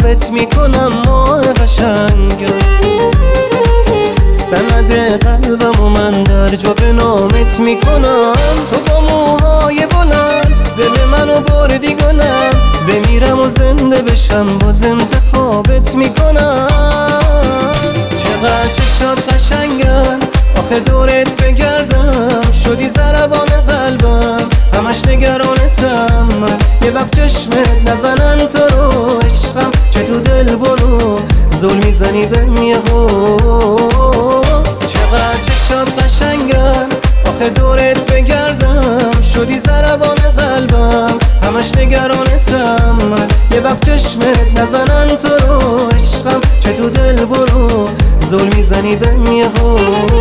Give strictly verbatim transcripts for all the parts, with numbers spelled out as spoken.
خوابت میکنم ماه قشنگم، سند قلبم و من در جا به نامت میکنم. تو با موهای بلند دل منو بردی گلم، بمیرم و زنده بشم باز انتخابت میکنم. چقدر چشات قشنگن آخه دورت بگردم، شدی ضربان قلبم همش نگرانتم. یه وقت چشمت نزنن تو رو عشقم، چه تو دل برو زل میزنی بهم یهو. چقدر چشات قشنگن آخه دورت بگردم، شدی ضربان قلبم همش نگرانتم. یه وقت چشمت نزنن تو رو عشقم، چه تو دل برو زل میزنی بهم یهو.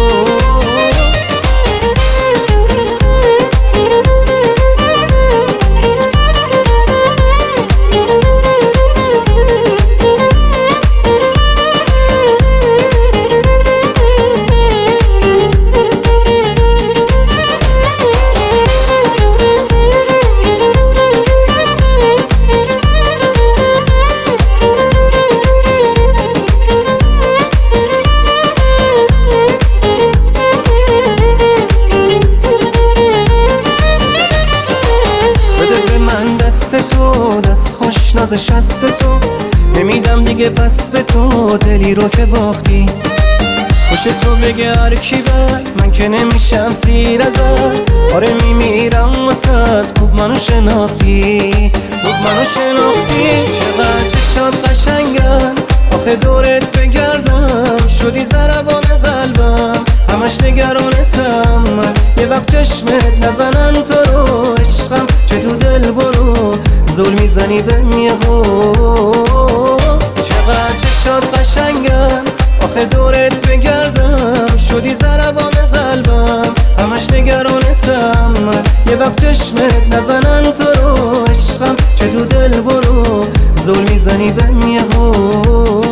تو دست خوش ناز شست تو، نمیدم دیگه پس به تو دلی رو که باختی. خوش تو بگه هر کی بد من که نمیشم سیر ازت، آره میمیرم واسد خوب منو شناختی، خوب منو شناختی. چقدر چشات قشنگن آخه دورت بگردم، شدی ضربان قلبم همش نگرانتم. یه وقت چشمت نزنن تو رو عشقم، چه تو دل برو زل میزنی بهم یهو. چقدر چشات قشنگن آخه دورت بگردم، شدی ضربان قلبم همش نگرانتم. یه وقت چشمت نزنن تو رو عشقم، چه تو دل برو زل میزنی بهم یهو.